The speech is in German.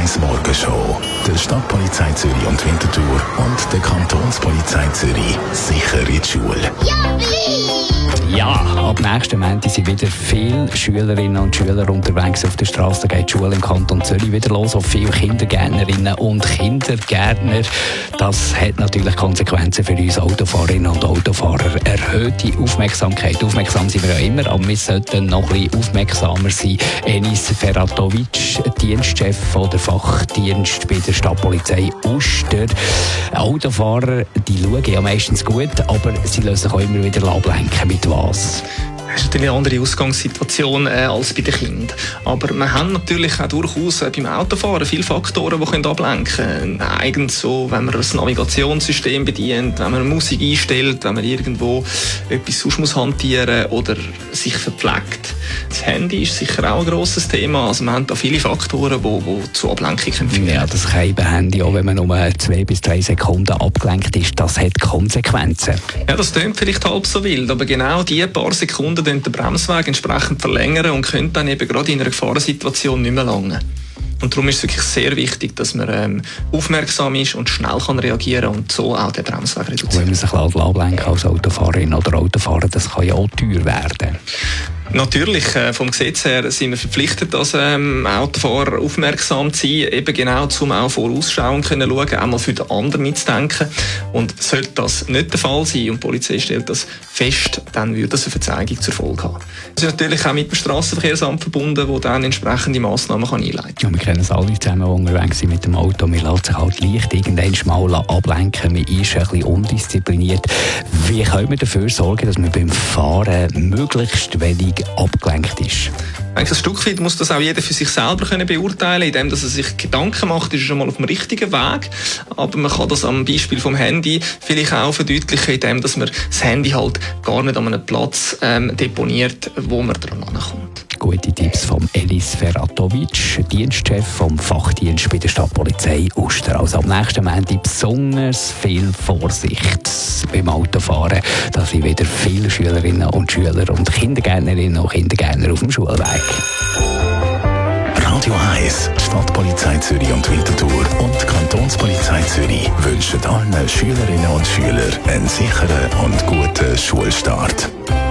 1 Morgenshow. Der Stadtpolizei Zürich und Winterthur und der Kantonspolizei Zürich sicher in die Schule. Ja, ab nächsten Montag sind wieder viele Schülerinnen und Schüler unterwegs auf der Straße. Da geht die Schule im Kanton Zürich wieder los. Auch viele Kindergärtnerinnen und Kindergärtner. Das hat natürlich Konsequenzen für uns Autofahrerinnen und Autofahrer. Erhöhte Aufmerksamkeit. Aufmerksam sind wir ja immer, aber wir sollten noch ein bisschen aufmerksamer sein. Enis Feratovic, Dienstchef der Fachdienst bei der Stadtpolizei Uster. Autofahrer, die schauen ja meistens gut, aber sie lassen sich auch immer wieder ablenken. Mit was? Das ist natürlich eine andere Ausgangssituation als bei den Kindern. Aber wir haben natürlich auch durchaus beim Autofahren viele Faktoren, die ablenken können. Eigens so, wenn man das Navigationssystem bedient, wenn man Musik einstellt, wenn man irgendwo etwas sonst muss hantieren oder sich verpflegt. Das Handy ist sicher auch ein grosses Thema. Also wir haben da viele Faktoren, die zu Ablenkung führen. Ja, das Handy, auch wenn man nur 2 bis 3 Sekunden abgelenkt ist, das hat Konsequenzen. Ja, das klingt vielleicht halb so wild, aber genau diese paar Sekunden den Bremsweg entsprechend verlängern und können dann eben gerade in einer Gefahrensituation nicht mehr lange. Und darum ist es wirklich sehr wichtig, dass man aufmerksam ist und schnell kann reagieren und so auch den Bremsweg reduzieren. Wenn man sich ablenken als Autofahrerin oder Autofahrer, das kann ja auch teuer werden. Natürlich, vom Gesetz her sind wir verpflichtet, als Autofahrer aufmerksam zu sein, eben genau, um auch vorausschauen können schauen, auch mal für den anderen mitzudenken. Und sollte das nicht der Fall sein und die Polizei stellt das fest, dann würde das eine Verzeihung zur Folge haben. Das ist natürlich auch mit dem Strassenverkehrsamt verbunden, das dann entsprechende Massnahmen einleiten kann. Ja, wir kennen es alle zusammen, die unterwegs sind mit dem Auto. Man lässt sich halt leicht irgendwann mal ablenken. Man ist ein bisschen undiszipliniert. Wie können wir dafür sorgen, dass man beim Fahren möglichst wenig abgelenkt ist? Ein Stück weit muss das auch jeder für sich selber beurteilen, indem dass er sich Gedanken macht, ist er schon mal auf dem richtigen Weg. Aber man kann das am Beispiel vom Handy vielleicht auch verdeutlichen, indem dass man das Handy halt gar nicht an einem Platz deponiert, wo man dran ankommt. Gute Tipps von Enis Feratovic, Dienstchef vom Fachdienst bei der Stadtpolizei Uster. Also am nächsten Montag besonders viel Vorsicht beim Autofahren. Da sind wieder viele Schülerinnen und Schüler und Kindergärtnerinnen und Kindergärtner auf dem Schulweg. Radio 1, Stadtpolizei Zürich und Winterthur und Kantonspolizei Zürich wünschen allen Schülerinnen und Schülern einen sicheren und guten Schulstart.